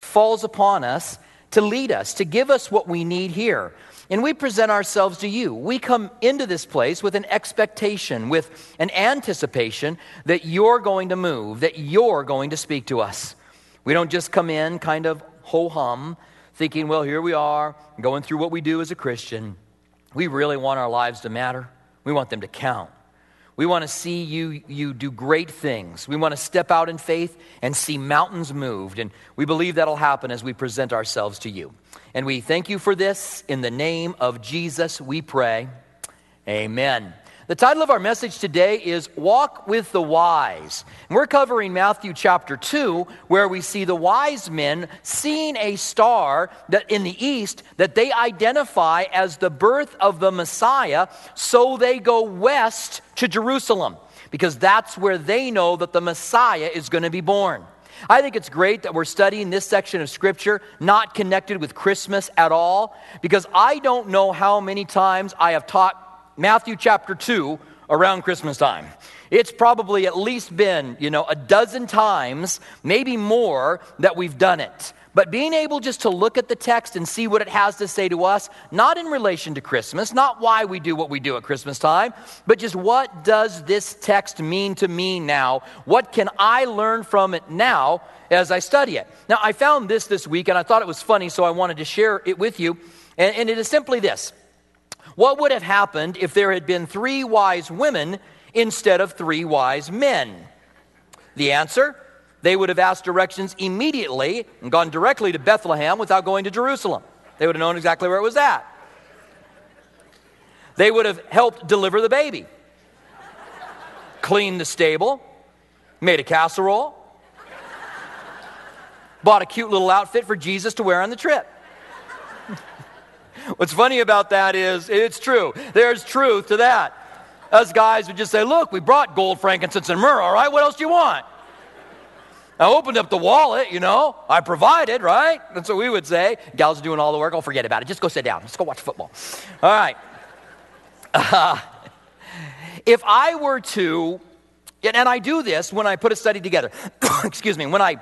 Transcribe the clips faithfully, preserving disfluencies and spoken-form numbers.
falls upon us to lead us, to give us what we need here. And we present ourselves to you. We come into this place with an expectation, with an anticipation that you're going to move, that you're going to speak to us. We don't just come in kind of ho-hum, thinking, well, here we are, going through what we do as a Christian. We really want our lives to matter. We want them to count. We want to see you, you do great things. We want to step out in faith and see mountains moved. And we believe that'll happen as we present ourselves to you. And we thank you for this. In the name of Jesus, we pray. Amen. The title of our message today is Walk with the Wise. And we're covering Matthew chapter two, where we see the wise men seeing a star that in the east that they identify as the birth of the Messiah, so they go west to Jerusalem, because that's where they know that the Messiah is going to be born. I think it's great that we're studying this section of Scripture, not connected with Christmas at all, because I don't know how many times I have taught Matthew chapter two around Christmas time. It's probably at least been, you know, a dozen times, maybe more, that we've done it. But being able just to look at the text and see what it has to say to us, not in relation to Christmas, not why we do what we do at Christmas time, but just what does this text mean to me now? What can I learn from it now as I study it? Now, I found this this week, and I thought it was funny, so I wanted to share it with you. And, and it is simply this. What would have happened if there had been three wise women instead of three wise men? The answer? They would have asked directions immediately and gone directly to Bethlehem without going to Jerusalem. They would have known exactly where it was at. They would have helped deliver the baby, cleaned the stable, made a casserole, bought a cute little outfit for Jesus to wear on the trip. What's funny about that is, it's true. There's truth to that. Us guys would just say, look, we brought gold, frankincense, and myrrh, all right? What else do you want? I opened up the wallet, you know. I provided, right? That's what we would say. Gals are doing all the work. Oh, forget about it. Just go sit down. Let's go watch football. All right. Uh, if I were to, and I do this when I put a study together. Excuse me. When I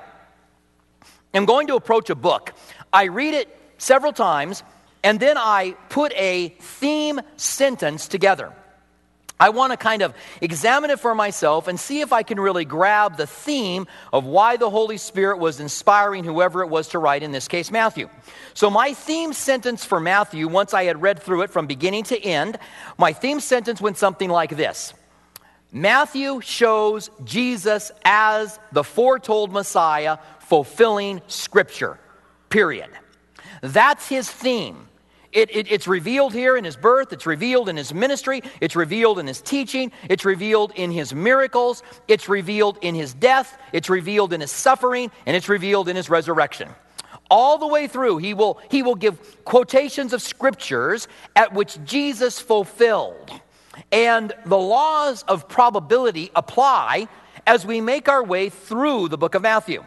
am going to approach a book, I read it several times, and then I put a theme sentence together. I want to kind of examine it for myself and see if I can really grab the theme of why the Holy Spirit was inspiring whoever it was to write, in this case, Matthew. So my theme sentence for Matthew, once I had read through it from beginning to end, my theme sentence went something like this. Matthew shows Jesus as the foretold Messiah, fulfilling Scripture, period. That's his theme. It, it, it's revealed here in his birth, it's revealed in his ministry, it's revealed in his teaching, it's revealed in his miracles, it's revealed in his death, it's revealed in his suffering, and it's revealed in his resurrection. All the way through, he will, he will give quotations of scriptures at which Jesus fulfilled. And the laws of probability apply as we make our way through the book of Matthew.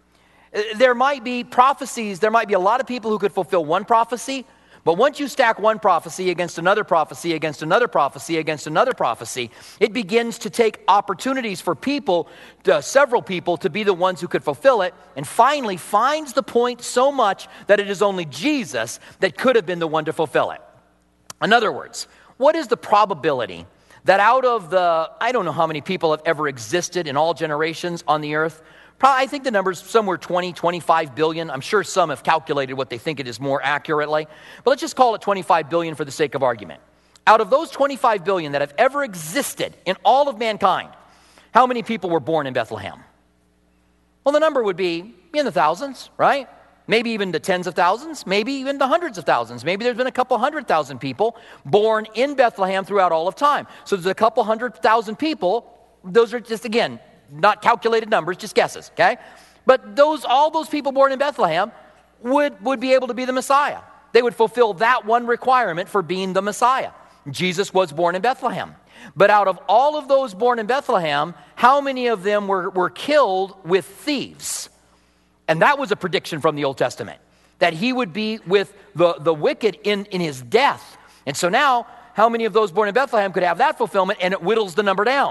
There might be prophecies, there might be a lot of people who could fulfill one prophecy, but once you stack one prophecy against another prophecy, against another prophecy, against another prophecy, it begins to take opportunities for people, uh, several people, to be the ones who could fulfill it, and finally finds the point so much that it is only Jesus that could have been the one to fulfill it. In other words, what is the probability that out of the, I don't know how many people have ever existed in all generations on the earth, I think the number's somewhere twenty, twenty-five billion. I'm sure some have calculated what they think it is more accurately. But let's just call it twenty-five billion for the sake of argument. Out of those twenty-five billion that have ever existed in all of mankind, how many people were born in Bethlehem? Well, the number would be in the thousands, right? Maybe even the tens of thousands, maybe even the hundreds of thousands. Maybe there's been a couple hundred thousand people born in Bethlehem throughout all of time. So there's a couple hundred thousand people. Those are just, again, not calculated numbers, just guesses, okay? But those, all those people born in Bethlehem would, would be able to be the Messiah. They would fulfill that one requirement for being the Messiah. Jesus was born in Bethlehem. But out of all of those born in Bethlehem, how many of them were, were killed with thieves? And that was a prediction from the Old Testament, that he would be with the, the wicked in, in his death. And so now, how many of those born in Bethlehem could have that fulfillment? And it whittles the number down.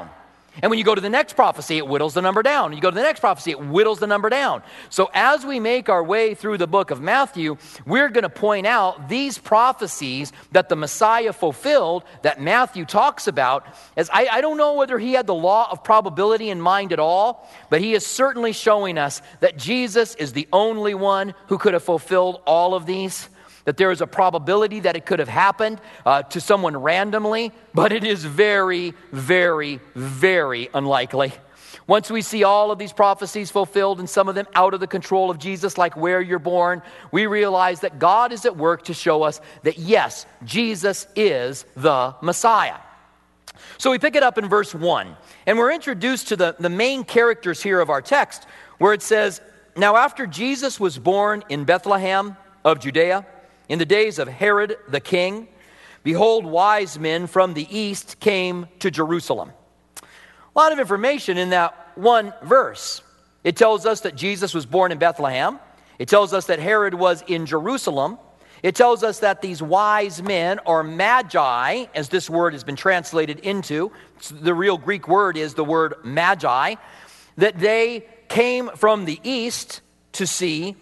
And when you go to the next prophecy, it whittles the number down. When you go to the next prophecy, it whittles the number down. So as we make our way through the book of Matthew, we're going to point out these prophecies that the Messiah fulfilled, that Matthew talks about. As I, I don't know whether he had the law of probability in mind at all, but he is certainly showing us that Jesus is the only one who could have fulfilled all of these. That there is a probability that it could have happened uh, to someone randomly, but it is very, very, very unlikely. Once we see all of these prophecies fulfilled and some of them out of the control of Jesus, like where you're born, we realize that God is at work to show us that yes, Jesus is the Messiah. So we pick it up in verse one, and we're introduced to the, the main characters here of our text, where it says, "Now after Jesus was born in Bethlehem of Judea, in the days of Herod the king, behold, wise men from the east came to Jerusalem." A lot of information in that one verse. It tells us that Jesus was born in Bethlehem. It tells us that Herod was in Jerusalem. It tells us that these wise men, or magi, as this word has been translated into, the real Greek word is the word magi, that they came from the east to see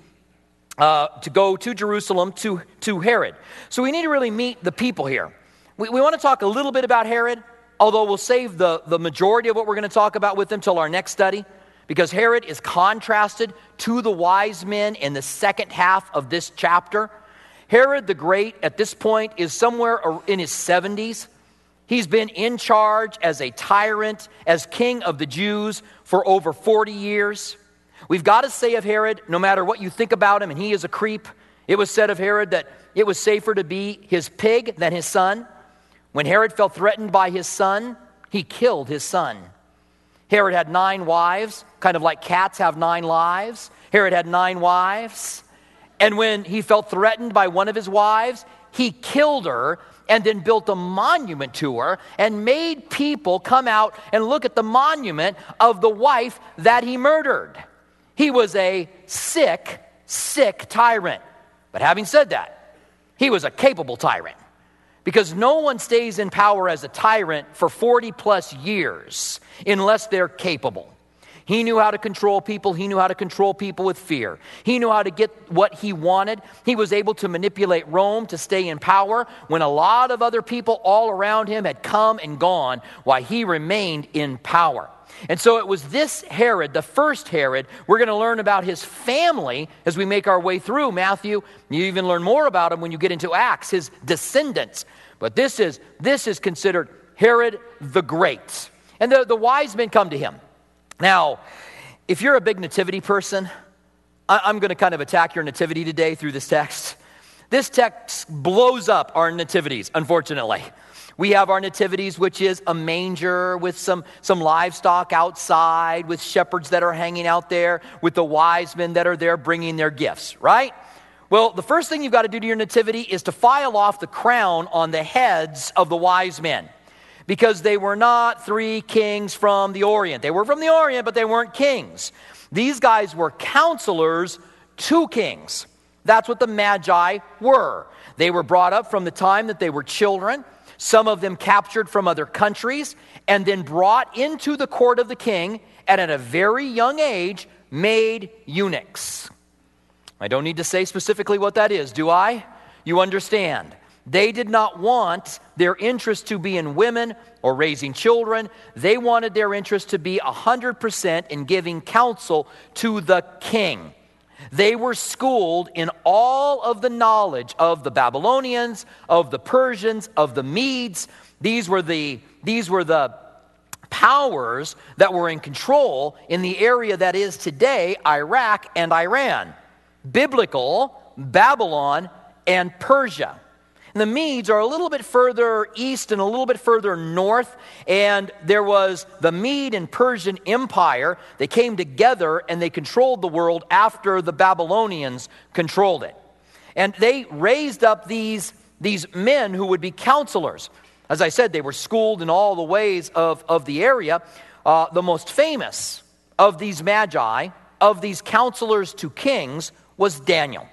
Uh, to go to Jerusalem, to, to Herod. So we need to really meet the people here. We, we want to talk a little bit about Herod, although we'll save the, the majority of what we're going to talk about with him till our next study, because Herod is contrasted to the wise men in the second half of this chapter. Herod the Great at this point is somewhere in his seventies. He's been in charge as a tyrant, as king of the Jews for over forty years. We've got to say of Herod, no matter what you think about him, and he is a creep, it was said of Herod that it was safer to be his pig than his son. When Herod felt threatened by his son, he killed his son. Herod had nine wives, kind of like cats have nine lives. Herod had nine wives. And when he felt threatened by one of his wives, he killed her and then built a monument to her and made people come out and look at the monument of the wife that he murdered. He was a sick, sick tyrant. But having said that, he was a capable tyrant, because no one stays in power as a tyrant for forty plus years unless they're capable. He knew how to control people. He knew how to control people with fear. He knew how to get what he wanted. He was able to manipulate Rome to stay in power when a lot of other people all around him had come and gone, while he remained in power. And so it was this Herod, the first Herod. We're going to learn about his family as we make our way through Matthew. You even learn more about him when you get into Acts, his descendants. But this is this is considered Herod the Great. And the, the wise men come to him. Now, if you're a big nativity person, I, I'm going to kind of attack your nativity today through this text. This text blows up our nativities, unfortunately. We have our nativities, which is a manger with some, some livestock outside, with shepherds that are hanging out there, with the wise men that are there bringing their gifts, right? Well, the first thing you've got to do to your nativity is to file off the crown on the heads of the wise men, because they were not three kings from the Orient. They were from the Orient, but they weren't kings. These guys were counselors to kings. That's what the Magi were. They were brought up from the time that they were children. Some of them captured from other countries and then brought into the court of the king, and at a very young age made eunuchs. I don't need to say specifically what that is, do I? You understand. They did not want their interest to be in women or raising children. They wanted their interest to be one hundred percent in giving counsel to the king. They were schooled in all of the knowledge of the Babylonians, of the Persians, of the Medes. These were the, these were the powers that were in control in the area that is today Iraq and Iran. Biblical, Babylon, and Persia. And the Medes are a little bit further east and a little bit further north, and there was the Mede and Persian Empire. They came together and they controlled the world after the Babylonians controlled it. And they raised up these, these men who would be counselors. As I said, they were schooled in all the ways of, of the area. Uh, the most famous of these magi, of these counselors to kings, was Daniel.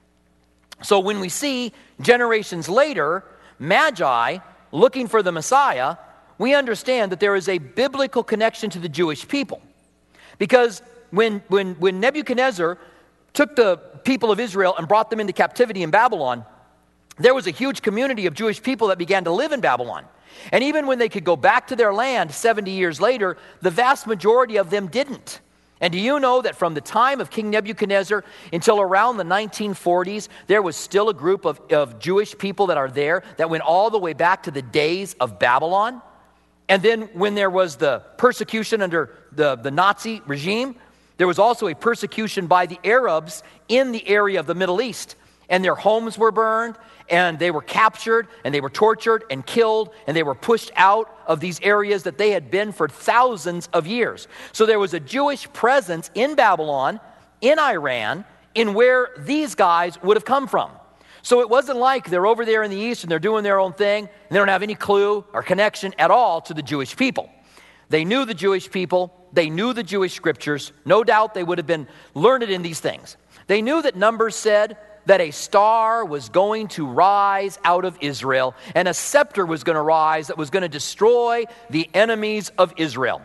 So when we see generations later, Magi looking for the Messiah, we understand that there is a biblical connection to the Jewish people. Because when, when, when Nebuchadnezzar took the people of Israel and brought them into captivity in Babylon, there was a huge community of Jewish people that began to live in Babylon. And even when they could go back to their land seventy years later, the vast majority of them didn't. And do you know that from the time of King Nebuchadnezzar until around the nineteen forties, there was still a group of, of Jewish people that are there that went all the way back to the days of Babylon? And then when there was the persecution under the, the Nazi regime, there was also a persecution by the Arabs in the area of the Middle East. And their homes were burned, and they were captured, and they were tortured and killed, and they were pushed out of these areas that they had been for thousands of years. So there was a Jewish presence in Babylon, in Iran, in where these guys would have come from. So it wasn't like they're over there in the East and they're doing their own thing, and they don't have any clue or connection at all to the Jewish people. They knew the Jewish people. They knew the Jewish scriptures. No doubt they would have been learned in these things. They knew that Numbers said that a star was going to rise out of Israel, and a scepter was going to rise that was going to destroy the enemies of Israel.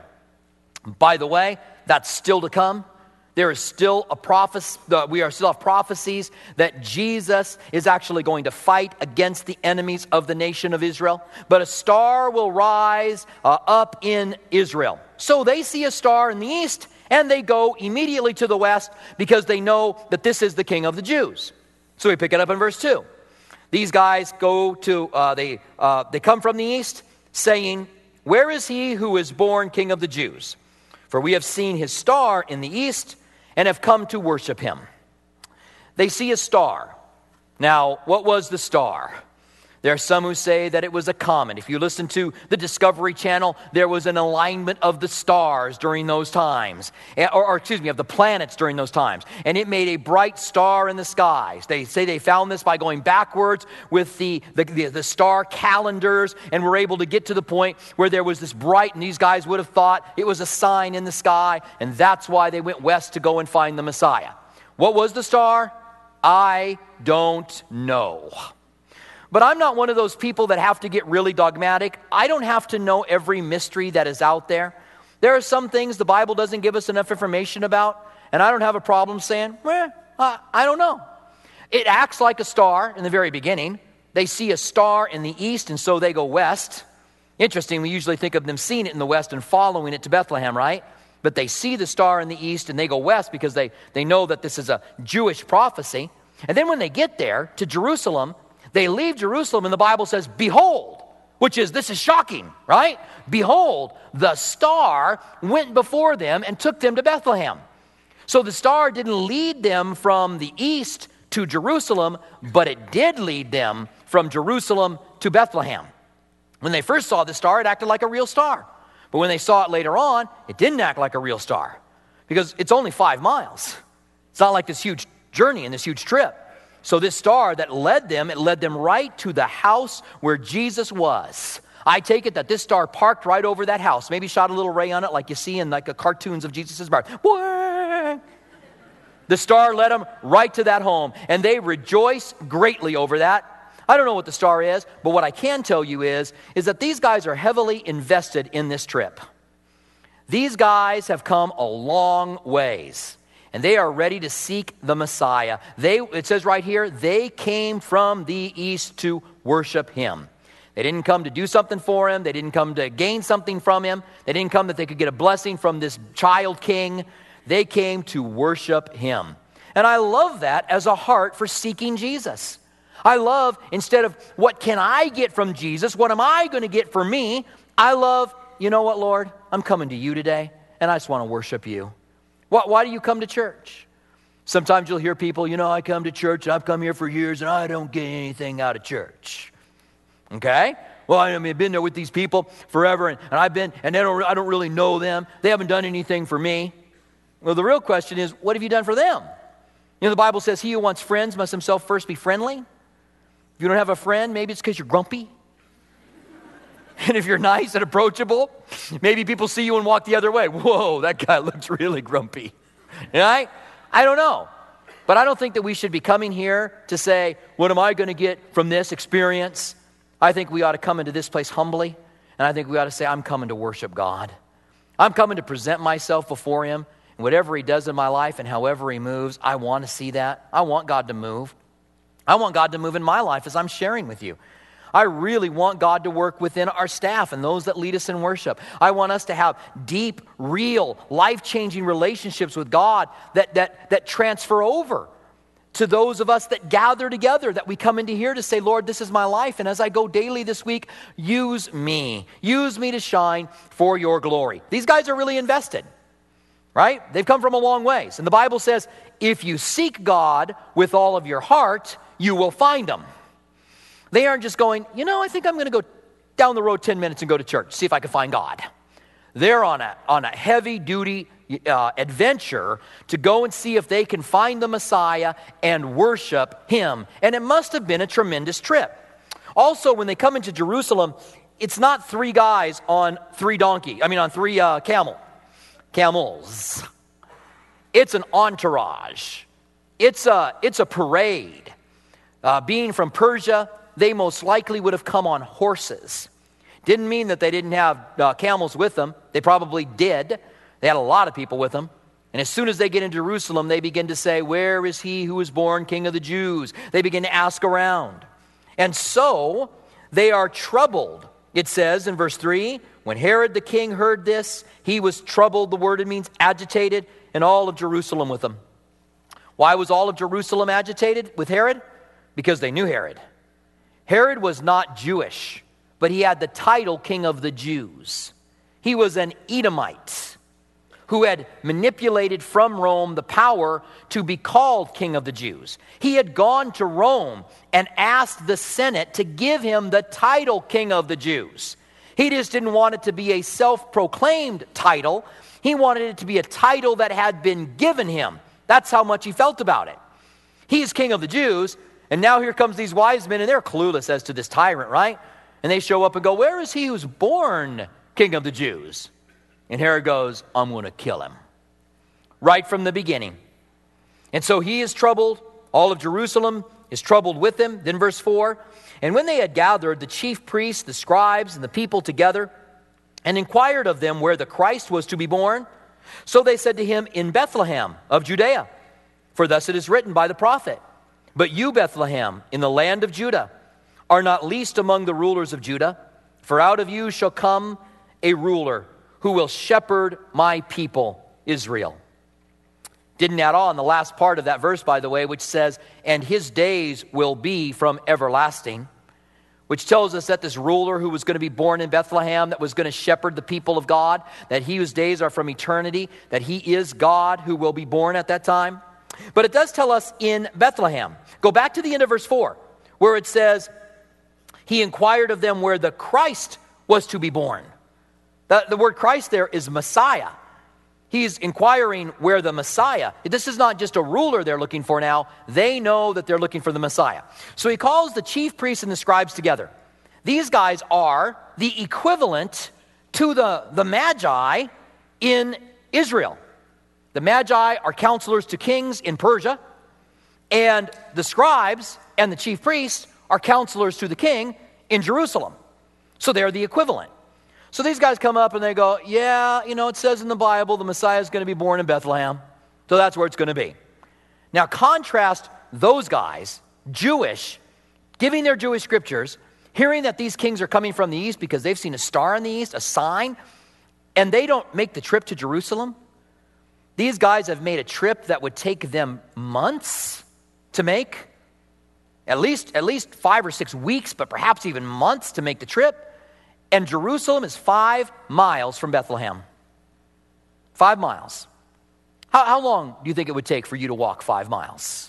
By the way, that's still to come. There is still a prophecy, we are still have prophecies that Jesus is actually going to fight against the enemies of the nation of Israel. But a star will rise uh, up in Israel. So they see a star in the east, and they go immediately to the west because they know that this is the King of the Jews. So we pick it up in verse two. These guys go to, uh, they, uh, they come from the east saying, "Where is he who is born King of the Jews? For we have seen his star in the east and have come to worship him." They see a star. Now, what was the star? There are some who say that it was a comet. If you listen to the Discovery Channel, there was an alignment of the stars during those times. Or, or excuse me, of the planets during those times. And it made a bright star in the skies. They say they found this by going backwards with the, the, the, the star calendars and were able to get to the point where there was this bright, and these guys would have thought it was a sign in the sky, and that's why they went west to go and find the Messiah. What was the star? I don't know. But I'm not one of those people that have to get really dogmatic. I don't have to know every mystery that is out there. There are some things the Bible doesn't give us enough information about, and I don't have a problem saying, eh, uh, I don't know. It acts like a star in the very beginning. They see a star in the east, and so they go west. Interesting, we usually think of them seeing it in the west and following it to Bethlehem, right? But they see the star in the east, and they go west because they, they know that this is a Jewish prophecy. And then when they get there to Jerusalem, they leave Jerusalem, and the Bible says, "Behold," which is, this is shocking, right? "Behold, the star went before them and took them to Bethlehem." So the star didn't lead them from the east to Jerusalem, but it did lead them from Jerusalem to Bethlehem. When they first saw the star, it acted like a real star. But when they saw it later on, it didn't act like a real star because it's only five miles. It's not like this huge journey and this huge trip. So this star that led them, it led them right to the house where Jesus was. I take it that this star parked right over that house. Maybe shot a little ray on it like you see in like the cartoons of Jesus' birth. The star led them right to that home, and they rejoice greatly over that. I don't know what the star is, but what I can tell you is, is that these guys are heavily invested in this trip. These guys have come a long ways. And they are ready to seek the Messiah. They, it says right here, they came from the east to worship him. They didn't come to do something for him. They didn't come to gain something from him. They didn't come that they could get a blessing from this child king. They came to worship him. And I love that as a heart for seeking Jesus. I love, instead of what can I get from Jesus, what am I going to get for me? I love, you know what, Lord? I'm coming to you today, and I just want to worship you. Why, why do you come to church? Sometimes you'll hear people, you know, I come to church, and I've come here for years, and I don't get anything out of church. Okay? Well, I mean, I've been there with these people forever, and, and I've been, and they don't, I don't really know them. They haven't done anything for me. Well, the real question is, what have you done for them? You know, the Bible says, he who wants friends must himself first be friendly. If you don't have a friend, maybe it's because you're grumpy. And if you're nice and approachable, maybe people see you and walk the other way. Whoa, that guy looks really grumpy. Right? I don't know. But I don't think that we should be coming here to say, what am I going to get from this experience? I think we ought to come into this place humbly And I think we ought to say, I'm coming to worship God. I'm coming to present myself before him. And whatever he does in my life and however he moves, I want to see that. I want God to move. I want God to move in my life as I'm sharing with you. I really want God to work within our staff and those that lead us in worship. I want us to have deep, real, life-changing relationships with God that, that, that transfer over to those of us that gather together, that we come into here to say, Lord, this is my life, and as I go daily this week, use me. Use me to shine for your glory. These guys are really invested, right? They've come from a long ways. And the Bible says, if you seek God with all of your heart, you will find him. They aren't just going, you know, I think I'm going to go down the road ten minutes and go to church, see if I can find God. They're on a, on a heavy-duty uh, adventure to go and see if they can find the Messiah and worship him. And it must have been a tremendous trip. Also, when they come into Jerusalem, it's not three guys on three donkey. I mean, on three uh, camel, camels. It's an entourage. It's a, it's a parade. Uh, being from Persia, they most likely would have come on horses. Didn't mean that they didn't have uh, camels with them. They probably did. They had a lot of people with them. And as soon as they get into Jerusalem, they begin to say, where is he who was born King of the Jews? They begin to ask around. And so they are troubled. It says in verse three, when Herod the king heard this, he was troubled. The word, it means agitated, and all of Jerusalem with him. Why was all of Jerusalem agitated with Herod? Because they knew Herod. Herod was not Jewish, but he had the title King of the Jews. He was an Edomite who had manipulated from Rome the power to be called King of the Jews. He had gone to Rome and asked the Senate to give him the title King of the Jews. He just didn't want it to be a self-proclaimed title. He wanted it to be a title that had been given him. That's how much he felt about it. He's King of the Jews. And now here comes these wise men, and they're clueless as to this tyrant, right? And they show up and go, where is he who's born King of the Jews? And Herod goes, I'm going to kill him. Right from the beginning. And so he is troubled. All of Jerusalem is troubled with him. Then verse four, and when they had gathered the chief priests, the scribes, and the people together, and inquired of them where the Christ was to be born, so they said to him, in Bethlehem of Judea, for thus it is written by the prophet, but you, Bethlehem, in the land of Judah, are not least among the rulers of Judah, for out of you shall come a ruler who will shepherd my people, Israel. Didn't add on the last part of that verse, by the way, which says, and his days will be from everlasting, which tells us that this ruler who was going to be born in Bethlehem, that was going to shepherd the people of God, that he whose days are from eternity, that he is God who will be born at that time. But it does tell us in Bethlehem. Go back to the end of verse four, where it says, he inquired of them where the Christ was to be born. The, the word Christ there is Messiah. He's inquiring where the Messiah. This is not just a ruler they're looking for now. They know that they're looking for the Messiah. So he calls the chief priests and the scribes together. These guys are the equivalent to the, the Magi in Israel. The Magi are counselors to kings in Persia, and the scribes and the chief priests are counselors to the king in Jerusalem. So they're the equivalent. So these guys come up and they go, yeah, you know, it says in the Bible the Messiah is going to be born in Bethlehem, so that's where it's going to be. Now contrast those guys, Jewish, giving their Jewish scriptures, hearing that these kings are coming from the east because they've seen a star in the east, a sign, and they don't make the trip to Jerusalem. These guys have made a trip that would take them months to make, at least, at least five or six weeks, but perhaps even months to make the trip. And Jerusalem is five miles from Bethlehem. Five miles. How, how long do you think it would take for you to walk five miles?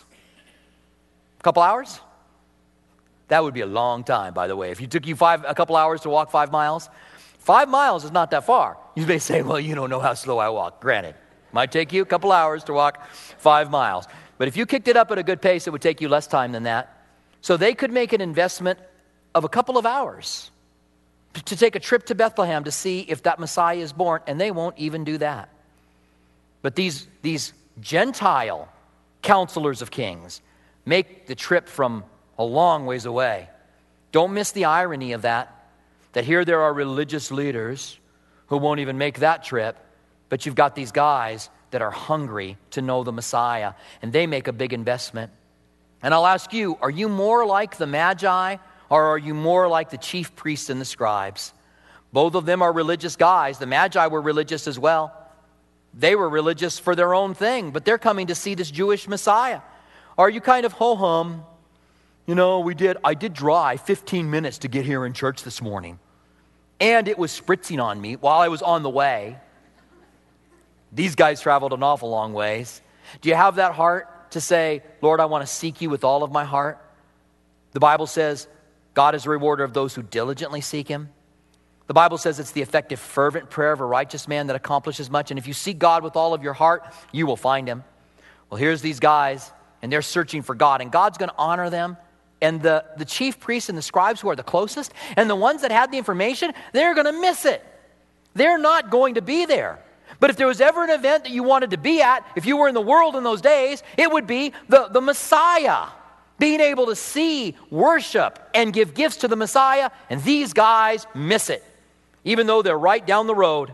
A couple hours? That would be a long time, by the way. If you took you five, a couple hours to walk five miles, five miles is not that far. You may say, well, you don't know how slow I walk. Granted. Might take you a couple hours to walk five miles. But if you kicked it up at a good pace, it would take you less time than that. So they could make an investment of a couple of hours to take a trip to Bethlehem to see if that Messiah is born, and they won't even do that. But these, these Gentile counselors of kings make the trip from a long ways away. Don't miss the irony of that. that here there are religious leaders who won't even make that trip, but you've got these guys that are hungry to know the Messiah, and they make a big investment. And I'll ask you, are you more like the Magi, or are you more like the chief priests and the scribes? Both of them are religious guys. The Magi were religious as well. They were religious for their own thing, but they're coming to see this Jewish Messiah. Are you kind of ho-hum? You know, we did, I did drive fifteen minutes to get here in church this morning. And it was spritzing on me while I was on the way. These guys traveled an awful long ways. Do you have that heart to say, Lord, I want to seek you with all of my heart? The Bible says God is a rewarder of those who diligently seek him. The Bible says it's the effective, fervent prayer of a righteous man that accomplishes much. And if you seek God with all of your heart, you will find him. Well, here's these guys, and they're searching for God, and God's going to honor them. And the, the chief priests and the scribes who are the closest, and the ones that had the information, they're going to miss it. They're not going to be there. But if there was ever an event that you wanted to be at, if you were in the world in those days, it would be the, the Messiah. Being able to see, worship, and give gifts to the Messiah, and these guys miss it, even though they're right down the road.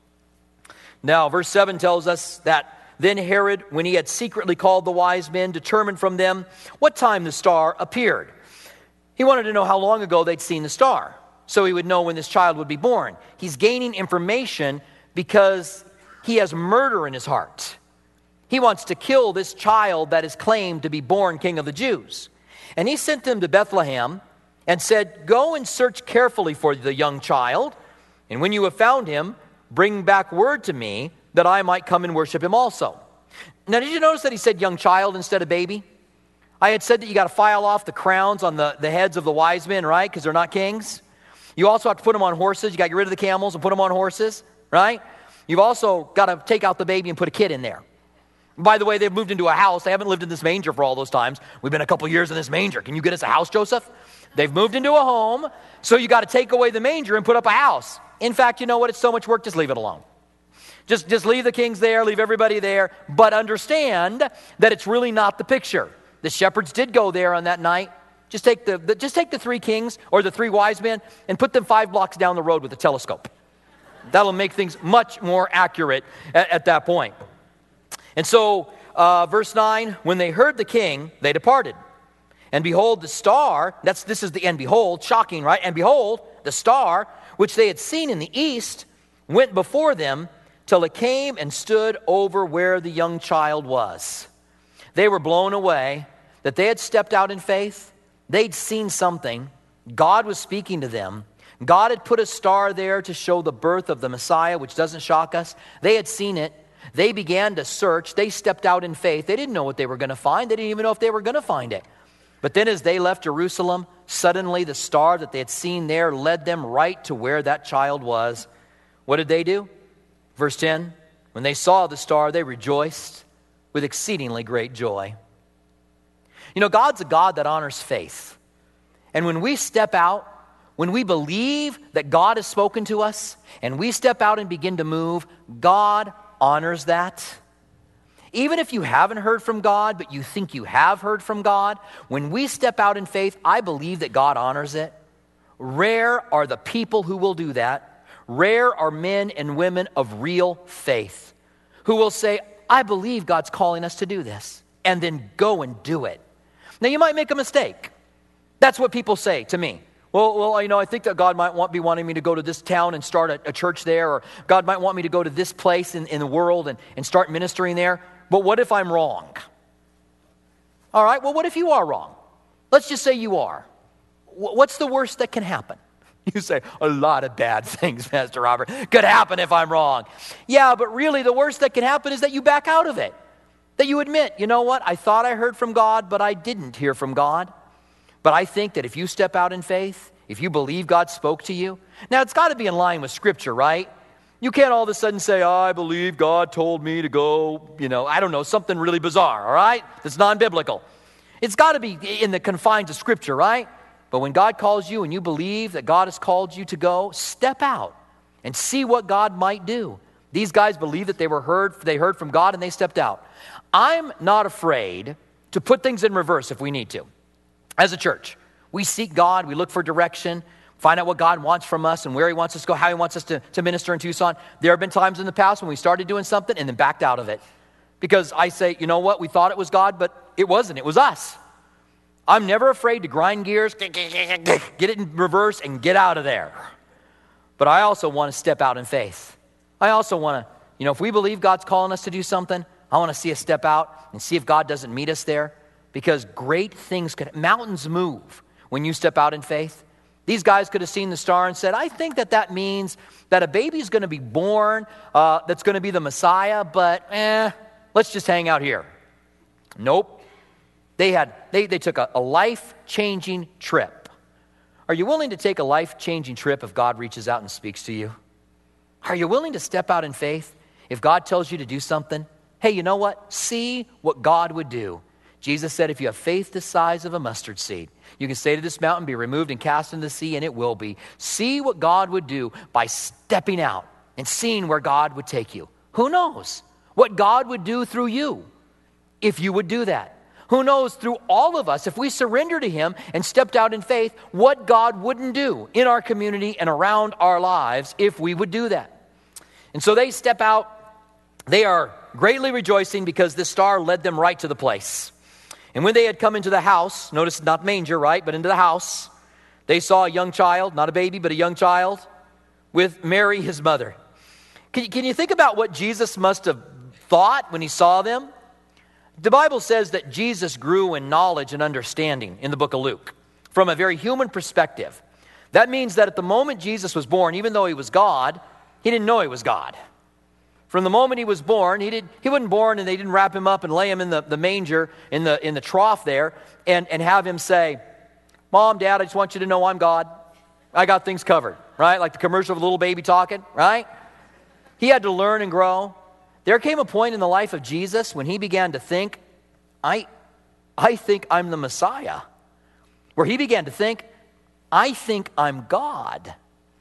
Now, verse seven tells us that then Herod, when he had secretly called the wise men, determined from them what time the star appeared. He wanted to know how long ago they'd seen the star, so he would know when this child would be born. He's gaining information because he has murder in his heart. He wants to kill this child that is claimed to be born king of the Jews. And he sent them to Bethlehem and said, go and search carefully for the young child, and when you have found him, bring back word to me that I might come and worship him also. Now, did you notice that he said young child instead of baby? I had said that you got to file off the crowns on the, the heads of the wise men, right? Because they're not kings. You also have to put them on horses. You got to get rid of the camels and put them on horses, right? You've also got to take out the baby and put a kid in there. By the way, they've moved into a house. They haven't lived in this manger for all those times. We've been a couple years in this manger. Can you get us a house, Joseph? They've moved into a home, so you got to take away the manger and put up a house. In fact, you know what? It's so much work, just leave it alone. Just, just leave the kings there, leave everybody there, but understand that it's really not the picture. The shepherds did go there on that night. Just take the, the just take the three kings or the three wise men and put them five blocks down the road with a telescope. That'll make things much more accurate at, at that point. And so, uh, verse nine, when they heard the king, they departed. And behold, the star, that's this is the and behold, shocking, right? And behold, the star, which they had seen in the east, went before them till it came and stood over where the young child was. They were blown away that they had stepped out in faith. They'd seen something. God was speaking to them. God had put a star there to show the birth of the Messiah, which doesn't shock us. They had seen it. They began to search. They stepped out in faith. They didn't know what they were going to find. They didn't even know if they were going to find it. But then as they left Jerusalem, suddenly the star that they had seen there led them right to where that child was. What did they do? Verse ten, when they saw the star, they rejoiced with exceedingly great joy. You know, God's a God that honors faith. And when we step out, when we believe that God has spoken to us, and we step out and begin to move, God honors that. Even if you haven't heard from God, but you think you have heard from God, when we step out in faith, I believe that God honors it. Rare are the people who will do that. Rare are men and women of real faith who will say, I believe God's calling us to do this, and then go and do it. Now, you might make a mistake. That's what people say to me. Well, well, you know, I think that God might want, be wanting me to go to this town and start a, a church there, or God might want me to go to this place in, in the world and, and start ministering there. But what if I'm wrong? All right, well, what if you are wrong? Let's just say you are. What's the worst that can happen? You say, a lot of bad things, Pastor Robert, could happen if I'm wrong. Yeah, but really the worst that can happen is that you back out of it. That you admit, you know what, I thought I heard from God, but I didn't hear from God. But I think that if you step out in faith, if you believe God spoke to you, now it's got to be in line with Scripture, right? You can't all of a sudden say, oh, I believe God told me to go, you know, I don't know, something really bizarre, all right? That's non-biblical. It's got to be in the confines of Scripture, right? But when God calls you and you believe that God has called you to go, step out and see what God might do. These guys believed that they were heard, they heard from God and they stepped out. I'm not afraid to put things in reverse if we need to. As a church, we seek God, we look for direction, find out what God wants from us and where he wants us to go, how he wants us to, to minister in Tucson. There have been times in the past when we started doing something and then backed out of it. Because I say, you know what, we thought it was God, but it wasn't. It was us. I'm never afraid to grind gears, get it in reverse, and get out of there. But I also want to step out in faith. I also want to, you know, if we believe God's calling us to do something, I want to see us step out and see if God doesn't meet us there. Because great things could, mountains move when you step out in faith. These guys could have seen the star and said, I think that that means that a baby's going to be born uh, that's going to be the Messiah, but eh, let's just hang out here. Nope. They had they, they took a, a life-changing trip. Are you willing to take a life-changing trip if God reaches out and speaks to you? Are you willing to step out in faith if God tells you to do something? Hey, you know what? See what God would do. Jesus said, if you have faith the size of a mustard seed, you can say to this mountain, be removed and cast into the sea, and it will be. See what God would do by stepping out and seeing where God would take you. Who knows what God would do through you if you would do that? Who knows through all of us, if we surrender to him and stepped out in faith, what God wouldn't do in our community and around our lives if we would do that. And so they step out. They are greatly rejoicing because this star led them right to the place. And when they had come into the house, notice not manger, right, but into the house, they saw a young child, not a baby, but a young child, with Mary, his mother. Can you, can you think about what Jesus must have thought when he saw them? The Bible says that Jesus grew in knowledge and understanding in the book of Luke from a very human perspective. That means that at the moment Jesus was born, even though he was God, he didn't know he was God. From the moment he was born, he, did, he wasn't born and they didn't wrap him up and lay him in the, the manger, in the, in the trough there, and, and have him say, Mom, Dad, I just want you to know I'm God. I got things covered, right? Like the commercial of a little baby talking, right? He had to learn and grow. There came a point in the life of Jesus when he began to think, I, I think I'm the Messiah. Where he began to think, I think I'm God.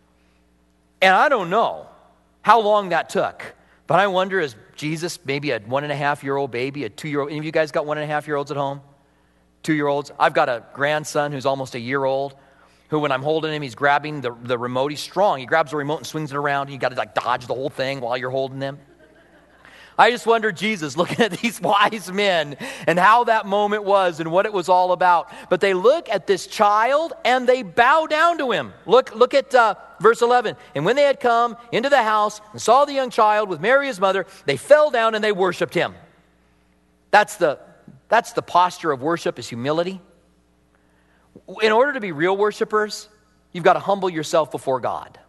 And I don't know how long that took. But I wonder, as Jesus, maybe a one and a half year old baby, a two-year-old, any of you guys got one and a half year olds at home? Two-year-olds? I've got a grandson who's almost a year old, who when I'm holding him, he's grabbing the, the remote. He's strong. He grabs the remote and swings it around. You got to like dodge the whole thing while you're holding them. I just wonder, Jesus, looking at these wise men and how that moment was and what it was all about. But they look at this child and they bow down to him. Look, look at uh, verse eleven. And when they had come into the house and saw the young child with Mary his mother, they fell down and they worshiped him. That's the, that's the posture of worship, is humility. In order to be real worshipers, you've got to humble yourself before God.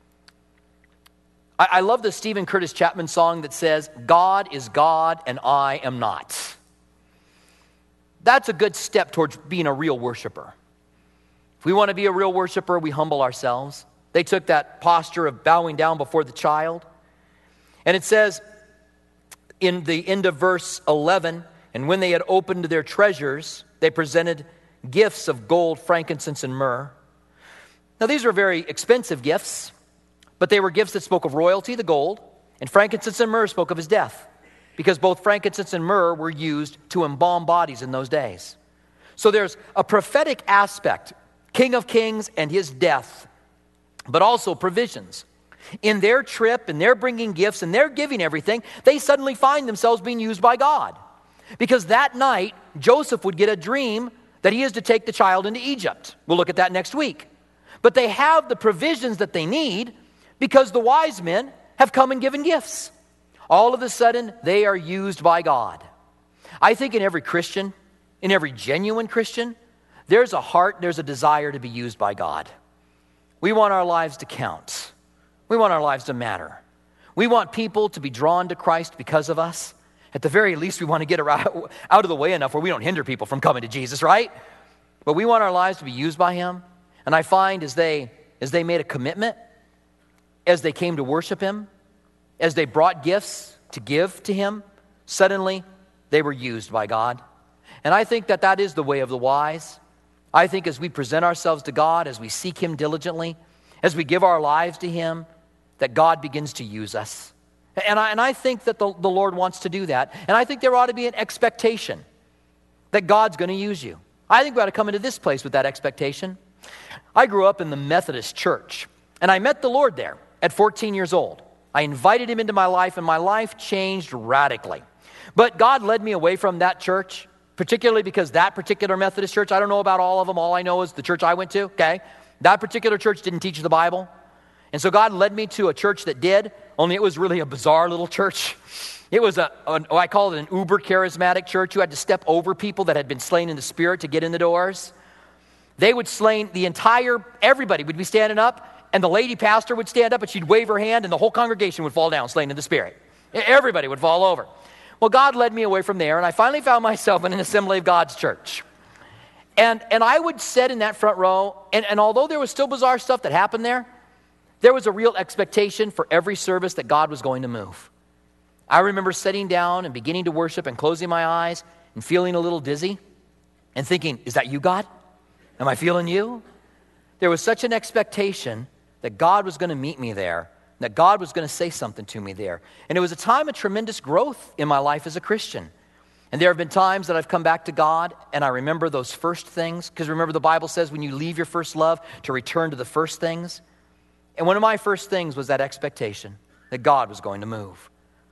I love the Stephen Curtis Chapman song that says, God is God and I am not. That's a good step towards being a real worshiper. If we want to be a real worshiper, we humble ourselves. They took that posture of bowing down before the child. And it says in the end of verse eleven, and when they had opened their treasures, they presented gifts of gold, frankincense, and myrrh. Now these were very expensive gifts. But they were gifts that spoke of royalty, the gold, and frankincense and myrrh spoke of his death, because both frankincense and myrrh were used to embalm bodies in those days. So there's a prophetic aspect, King of Kings and his death, but also provisions. In their trip, and they're bringing gifts, and they're giving everything, they suddenly find themselves being used by God. Because that night, Joseph would get a dream that he is to take the child into Egypt. We'll look at that next week. But they have the provisions that they need, because the wise men have come and given gifts. All of a sudden, they are used by God. I think in every Christian, in every genuine Christian, there's a heart, there's a desire to be used by God. We want our lives to count. We want our lives to matter. We want people to be drawn to Christ because of us. At the very least, we want to get out of the way enough where we don't hinder people from coming to Jesus, right? But we want our lives to be used by him. And I find as they, as they made a commitment, as they came to worship him, as they brought gifts to give to him, suddenly they were used by God. And I think that that is the way of the wise. I think as we present ourselves to God, as we seek him diligently, as we give our lives to him, that God begins to use us. And I, and I think that the, the Lord wants to do that. And I think there ought to be an expectation that God's going to use you. I think we ought to come into this place with that expectation. I grew up in the Methodist church, and I met the Lord there at fourteen years old. I invited him into my life, and my life changed radically. But God led me away from that church, particularly because that particular Methodist church, I don't know about all of them. All I know is the church I went to, okay? That particular church didn't teach the Bible. And so God led me to a church that did, only it was really a bizarre little church. It was a, an, I call it an uber charismatic church. You had to step over people that had been slain in the spirit to get in the doors. They would slain the entire, everybody would be standing up, and the lady pastor would stand up and she'd wave her hand and the whole congregation would fall down slain in the spirit. Everybody would fall over. Well, God led me away from there, and I finally found myself in an Assembly of God's church. And and I would sit in that front row, and, and although there was still bizarre stuff that happened there, there was a real expectation for every service that God was going to move. I remember sitting down and beginning to worship and closing my eyes and feeling a little dizzy and thinking, is that you, God? Am I feeling you? There was such an expectation that God was going to meet me there, that God was going to say something to me there. And it was a time of tremendous growth in my life as a Christian. And there have been times that I've come back to God and I remember those first things, because remember the Bible says when you leave your first love to return to the first things. And one of my first things was that expectation that God was going to move.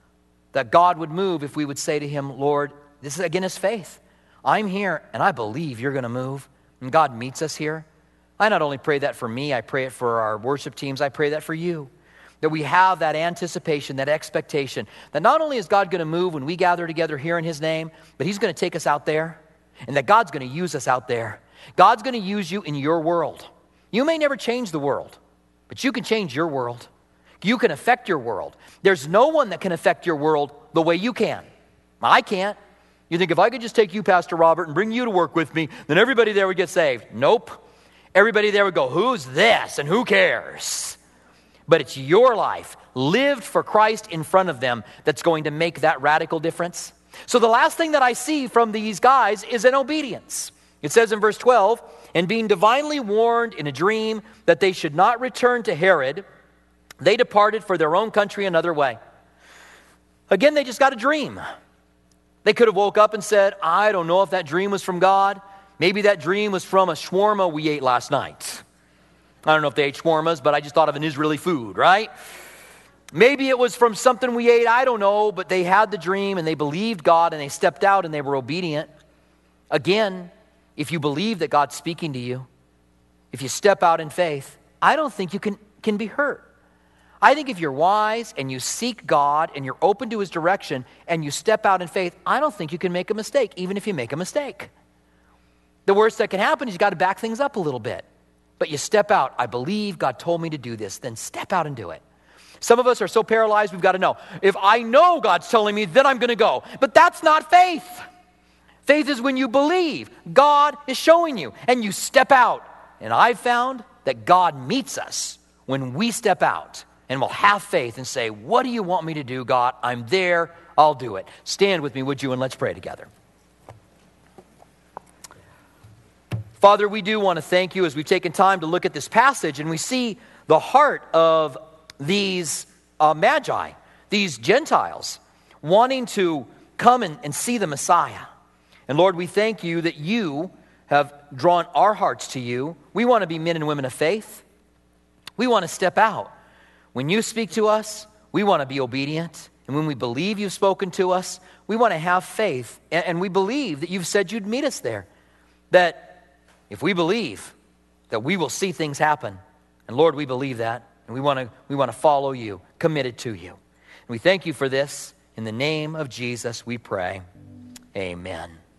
That God would move if we would say to him, Lord, this is again his faith. I'm here and I believe you're going to move. And God meets us here. I not only pray that for me, I pray it for our worship teams, I pray that for you. That we have that anticipation, that expectation, that not only is God going to move when we gather together here in his name, but he's going to take us out there, and that God's going to use us out there. God's going to use you in your world. You may never change the world, but you can change your world. You can affect your world. There's no one that can affect your world the way you can. I can't. You think if I could just take you, Pastor Robert, and bring you to work with me, then everybody there would get saved. Nope. Everybody there would go, who's this and who cares? But it's your life lived for Christ in front of them that's going to make that radical difference. So the last thing that I see from these guys is an obedience. It says in verse twelve, and being divinely warned in a dream that they should not return to Herod, they departed for their own country another way. Again, they just got a dream. They could have woke up and said, I don't know if that dream was from God. Maybe that dream was from a shawarma we ate last night. I don't know if they ate shawarmas, but I just thought of an Israeli food, right? Maybe it was from something we ate, I don't know, but they had the dream and they believed God and they stepped out and they were obedient. Again, if you believe that God's speaking to you, if you step out in faith, I don't think you can, can be hurt. I think if you're wise and you seek God and you're open to his direction and you step out in faith, I don't think you can make a mistake, even if you make a mistake. The worst that can happen is you got to back things up a little bit. But you step out. I believe God told me to do this. Then step out and do it. Some of us are so paralyzed, we've got to know. If I know God's telling me, then I'm going to go. But that's not faith. Faith is when you believe. God is showing you. And you step out. And I've found that God meets us when we step out. And we'll have faith and say, what do you want me to do, God? I'm there. I'll do it. Stand with me, would you? And let's pray together. Father, we do want to thank you as we've taken time to look at this passage and we see the heart of these uh, magi, these Gentiles, wanting to come and, and see the Messiah. And Lord, we thank you that you have drawn our hearts to you. We want to be men and women of faith. We want to step out. When you speak to us, we want to be obedient. And when we believe you've spoken to us, we want to have faith. And, and we believe that you've said you'd meet us there. That if we believe that we will see things happen, and Lord, we believe that, and we want to we want to follow you, committed to you. And we thank you for this. In the name of Jesus, we pray. Amen.